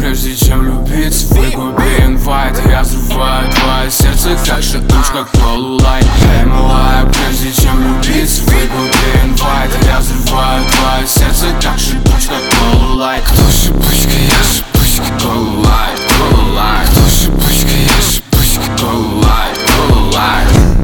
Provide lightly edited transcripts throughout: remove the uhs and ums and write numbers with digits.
прежде чем любить. Выгуби инвайт, я взрываю твое сердце, как шипучка колулай. Эй, малая, прежде чем любить. Выгуби инвайт, я взрываю твое сердце, как шипучка колулай. Кто шипучка, я шипучка колулай, колулай. Кто шипучка, я шипучка колулай, колулай.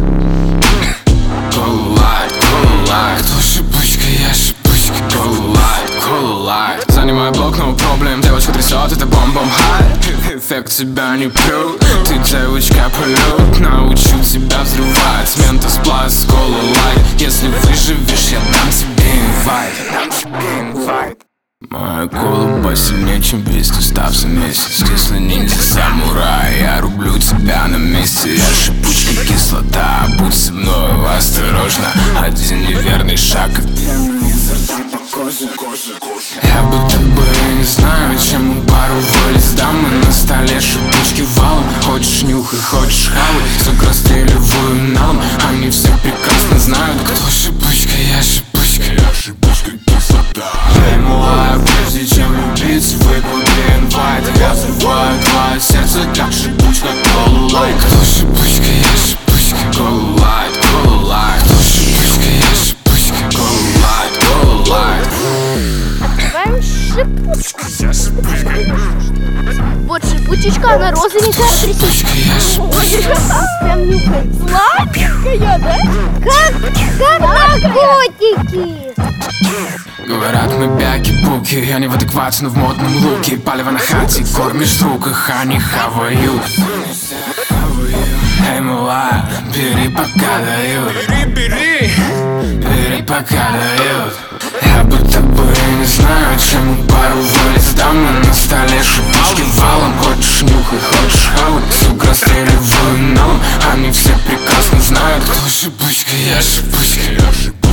Колулай, колулай. Кто шипучка, я шипучка колулай, колулай. Занимаю блок, no проблем, девочка трясет, это бомбом хай. Эффект тебя не плю, ты девочка полет. Научу тебя взрывать, ментос пласт, колулай. Если выживешь, я дам тебе инвайт, дам тебе инвайт. Моя кола посильнее, чем виски, став за месяц. Кислый ниндзя самурай, я рублю тебя на месте. Я шипучка кислота, будь со мной осторожно. Один неверный шаг, и пена изо рта по коже. Я будто бы не знаю, чем пару вылез. Дамы на столе шипучки валом. Хочешь нюхай, хочешь хавай, сук расстреливаю налом. Они все прекрасно знают, кто шипучка, я шипучка. Я шипучка кислота. Эй, малая, прежде чем любить, выгуби инвайт. Я взрываю твое сердце, как шипучка колулай. Кто шипучка, я шипучка колулай, колулай. Кто шипучка, я шипучка колулай, колулай. Открываем шипучку. Вот шипучечка, она розовенькая. Шипучка, я шипучка. Прям нюхает. Сладкая, да? Как наркотики. Говорят, мы бяки-буки, я не в адеквате, но в модном луке. Палево на хате, кормишь друг, их они хавают. Эй, малая, бери пока дают. Бери пока дают. Я будто бы не знаю, чем пару вылез. Дамы на столе шипучки валом. Хочешь нюхай, хочешь хавай, сук расстреливаю налом. Они все прекрасно знают, кто шипучка, я шипучка.